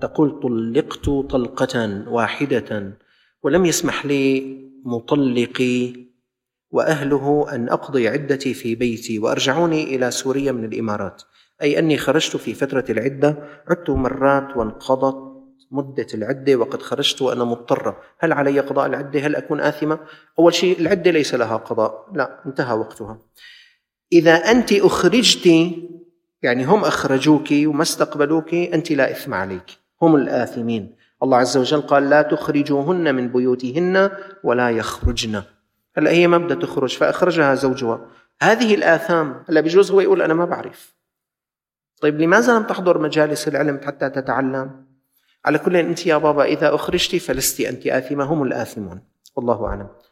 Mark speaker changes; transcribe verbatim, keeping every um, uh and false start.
Speaker 1: تقول طلقت طلقة واحدة ولم يسمح لي مطلقي وأهله أن أقضي عدتي في بيتي وأرجعوني إلى سوريا من الإمارات، أي أني خرجت في فترة العدة، عدت مرات وانقضت مدة العدة وقد خرجت وأنا مضطرة، هل علي قضاء العدة؟ هل أكون آثمة؟ أول شيء العدة ليس لها قضاء، لا، انتهى وقتها. إذا أنت أخرجتي يعني هم أخرجوك وما استقبلوك، أنت لا إثم عليك، هم الآثمين. الله عز وجل قال لا تخرجوهن من بيوتهن ولا يخرجن. هلا هي ما بدها تخرج فأخرجها زوجها، هذه الآثام. هلا بيجوز هو يقول أنا ما بعرف، طيب لماذا لم تحضر مجالس العلم حتى تتعلم؟ على كل أنت يا بابا إذا أخرجتي فلست أنت آثمة، هم الآثمون، والله أعلم.